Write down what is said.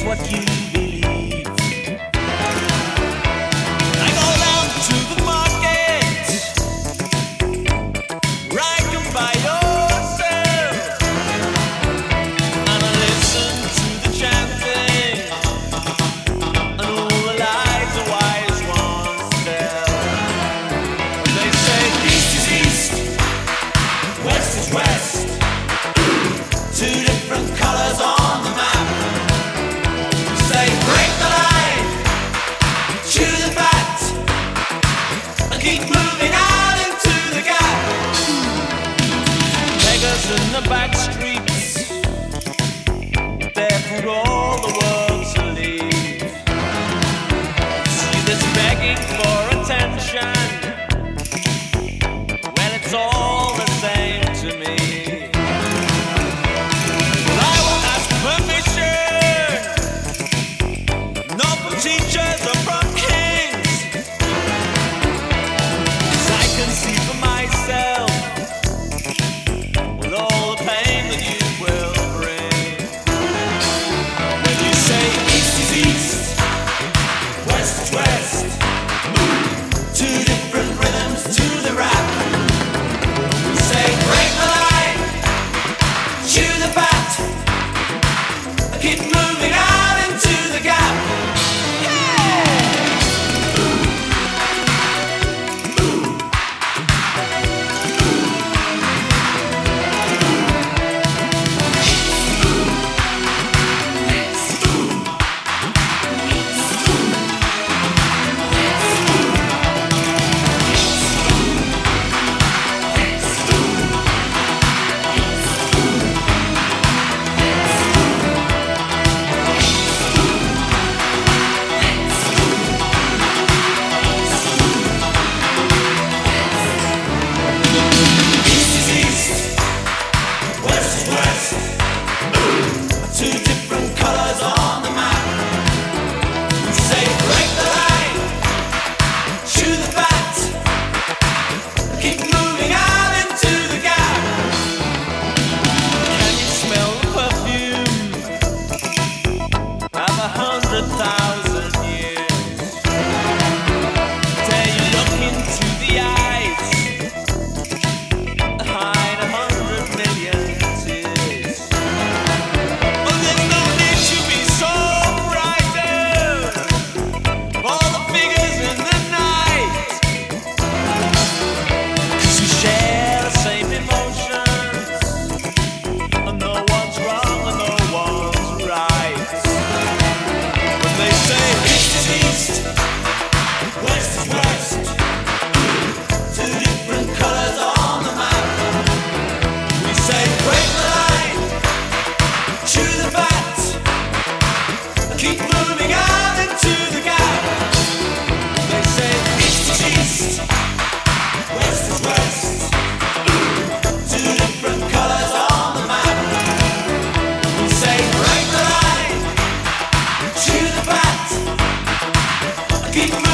what you believe. I go down to the market, right you by yourself, and I listen to the chanting and all the lies the wise ones tell. They say east is east, west is west, two different colors on the map. Say break the line, chew the fat, and keep moving out into the gap. Beggars in the back streets, barefoot all the world to leave. See this begging for attention, well it's all the same to me. Teachers are from kings, 'cause I can see for myself with all the pain that you will bring. When you say east is east, west is west, two different rhythms to the rap. You say break the line, chew the fat, keep moving out into the gap. Two different colors on the map. Say break the line, chew the fat, keep moving out into the gap. Can you smell the perfume of 100,000 years? Dare you look into the eyes, hide 100 million tears? Keep moving out into the gap. They say east is east, west is west, two different colors on the map. We say break the line, chew the fat, keep moving.